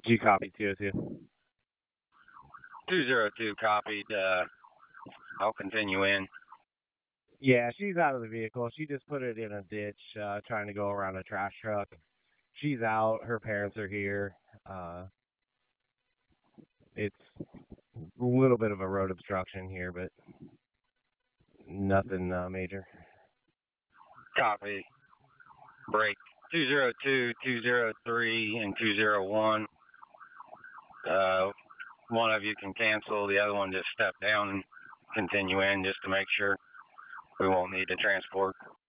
202 copy 202. 202 copied. I'll continue in. Yeah, she's out of the vehicle. She just put it in a ditch, trying to go around a trash truck. She's out. Her parents are here. It's a little bit of a road obstruction here, but nothing major. Copy. Break. 202, 203, and 201. One of you can cancel. The other one just step down and continue in just to make sure we won't need to transport.